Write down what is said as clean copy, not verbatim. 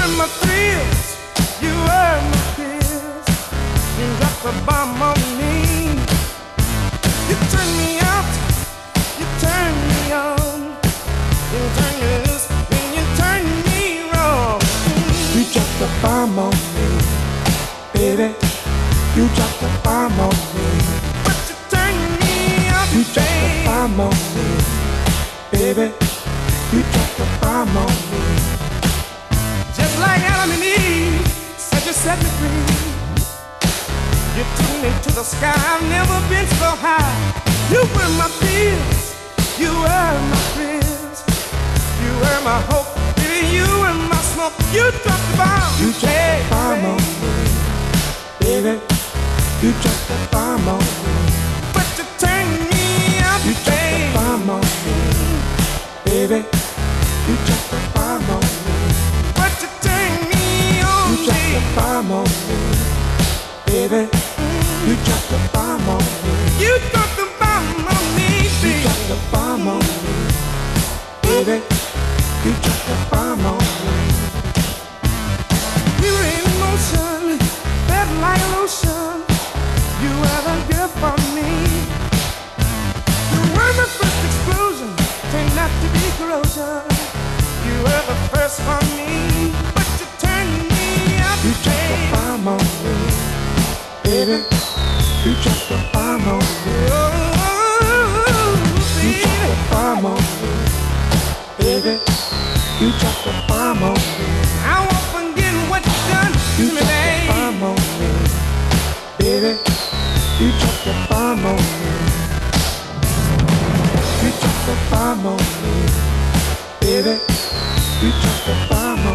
were my thrills, you were my fears. You dropped a bomb on me. You turned me out, you turned me on. You turned me loose, and you turned me wrong. You dropped a bomb on me, baby. You dropped a bomb on me. But you turned me out, You dropped a bomb on me, baby. You dropped a bomb on me. just like Adam and Eve, said you set me free. You took me to the sky, I've never been so high. You were my fears, you were my friends. You were my hope, baby, you were my smoke. You dropped the bomb, You dropped a bomb on me, baby. You dropped a bomb on me. but you turned me out, You dropped a bomb on me, baby. You dropped a bomb on me. but you turned me on, You dropped a bomb on me, baby. You dropped a bomb on me. You dropped the bomb on me, You baby. dropped a bomb on me, baby. You dropped a bomb on me. We were in motion, felt like lotion. You were the girl for me. You were the first explosion, turned out to be corrosion. You were the first for me, but you turned me out, You dropped a bomb on me, baby. You dropped a bomb on me. You dropped a bomb on me, baby. You dropped a bomb on me. I won't forget what you done You to me, dropped a babe. bomb on me, baby. You dropped a bomb on me. You dropped a bomb on me, baby. You dropped a bomb on me.